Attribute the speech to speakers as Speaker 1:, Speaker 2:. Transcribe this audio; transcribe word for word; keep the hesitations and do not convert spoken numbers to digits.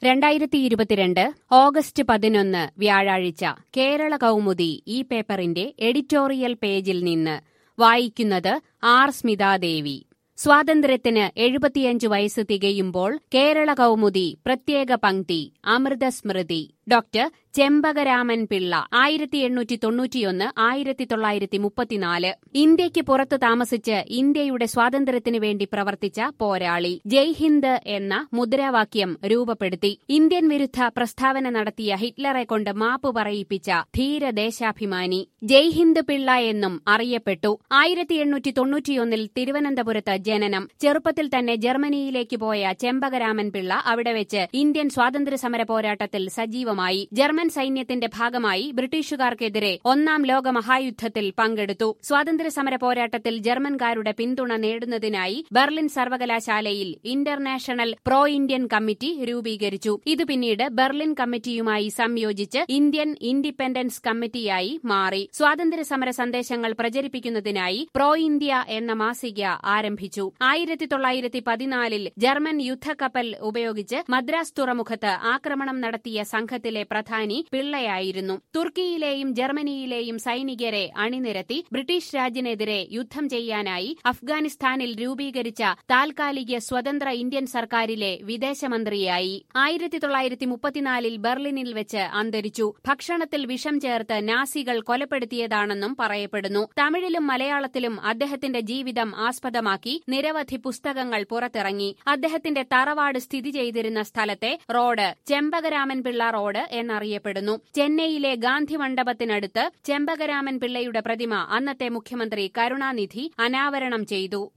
Speaker 1: രണ്ടായിരത്തി ഇരുപത്തിരണ്ട് ഓഗസ്റ്റ് പതിനൊന്ന് വ്യാഴാഴ്ച കേരള കൗമുദി ഈ പേപ്പറിന്റെ എഡിറ്റോറിയൽ പേജിൽ നിന്ന് വായിക്കുന്നത് ആർ സ്മിതാദേവി. സ്വാതന്ത്ര്യത്തിന് എഴുപത്തിയഞ്ച് വയസ്സ് തികയുമ്പോൾ കേരള കൗമുദി പ്രത്യേക പങ്ക്തി അമൃതസ്മൃതി. ഡോക്ടർ ചെമ്പകരാമൻ പിള്ള ആയിരത്തി എണ്ണൂറ്റി തൊണ്ണൂറ്റിയൊന്ന് ആയിരത്തി തൊള്ളായിരത്തി മുപ്പത്തിനാല് ഇന്ത്യയ്ക്ക് പുറത്ത് താമസിച്ച് ഇന്ത്യയുടെ സ്വാതന്ത്ര്യത്തിനു വേണ്ടി പ്രവർത്തിച്ച പോരാളി. ജയ് ഹിന്ദ് എന്ന മുദ്രാവാക്യം രൂപപ്പെടുത്തി ഇന്ത്യൻ വിരുദ്ധ പ്രസ്താവന നടത്തിയ ഹിറ്റ്ലറെ കൊണ്ട് മാപ്പ് പറയിപ്പിച്ച ധീരദേശാഭിമാനി. ജയ് ഹിന്ദ് പിള്ള എന്നും അറിയപ്പെട്ടു. ആയിരത്തി എണ്ണൂറ്റി തൊണ്ണൂറ്റിയൊന്നിൽ തിരുവനന്തപുരത്ത് ജനനം. ചെറുപ്പത്തിൽ തന്നെ ജർമ്മനിയിലേക്ക് പോയ ചെമ്പകരാമൻ പിള്ള അവിടെ വെച്ച് ഇന്ത്യൻ സ്വാതന്ത്ര്യസമര പോരാട്ടത്തിൽ സജീവമായി. ജർമ്മൻ സൈന്യത്തിന്റെ ഭാഗമായി ബ്രിട്ടീഷുകാർക്കെതിരെ ഒന്നാം ലോക മഹായുദ്ധത്തിൽ പങ്കെടുത്തു. സ്വാതന്ത്ര്യസമര പോരാട്ടത്തിൽ ജർമ്മൻകാരുടെ പിന്തുണ നേടുന്നതിനായി ബെർലിൻ സർവകലാശാലയിൽ ഇന്റർനാഷണൽ പ്രോ ഇന്ത്യൻ കമ്മിറ്റി രൂപീകരിച്ചു. ഇത് പിന്നീട് ബെർലിൻ കമ്മിറ്റിയുമായി സംയോജിച്ച് ഇന്ത്യൻ ഇൻഡിപെൻഡൻസ് കമ്മിറ്റിയായി മാറി. സ്വാതന്ത്ര്യസമര സന്ദേശങ്ങൾ പ്രചരിപ്പിക്കുന്നതിനായി പ്രോ ഇന്ത്യ എന്ന മാസിക ആരംഭിച്ചു. ആയിരത്തി തൊള്ളായിരത്തി പതിനാലിൽ ജർമ്മൻ യുദ്ധക്കപ്പൽ ഉപയോഗിച്ച് മദ്രാസ് തുറമുഖത്ത് ആക്രമണം നടത്തിയ സംഘത്തിലെ പ്രധാനി പിള്ളയായിരുന്നു. തുർക്കിയിലെയും ജർമ്മനിയിലെയും സൈനികരെ അണിനിരത്തി ബ്രിട്ടീഷ് രാജിനെതിരെ യുദ്ധം ചെയ്യാനായി അഫ്ഗാനിസ്ഥാനിൽ രൂപീകരിച്ച താൽക്കാലിക സ്വതന്ത്ര ഇന്ത്യൻ സർക്കാരിലെ വിദേശമന്ത്രിയായി. ആയിരത്തി തൊള്ളായിരത്തി മുപ്പത്തിനാലിൽ ബെർലിനിൽ വെച്ച് അന്തരിച്ചു. ഭക്ഷണത്തിൽ വിഷം ചേർത്ത് നാസികൾ കൊലപ്പെടുത്തിയതാണെന്നും പറയപ്പെടുന്നു. തമിഴിലും മലയാളത്തിലും അദ്ദേഹത്തിന്റെ ജീവിതം ആസ്പദമാക്കി നിരവധി പുസ്തകങ്ങൾ പുറത്തിറങ്ങി. അദ്ദേഹത്തിന്റെ തറവാട് സ്ഥിതി ചെയ്തിരുന്ന സ്ഥലത്തെ റോഡ് ചെമ്പകരാമൻ പിള്ള റോഡ് എന്നറിയപ്പെടുന്നു. ചെന്നൈയിലെ ഗാന്ധി മണ്ഡപത്തിനടുത്ത് ചെമ്പകരാമൻ പിള്ളയുടെ പ്രതിമ അന്നത്തെ മുഖ്യമന്ത്രി കരുണാനിധി അനാവരണം ചെയ്തു.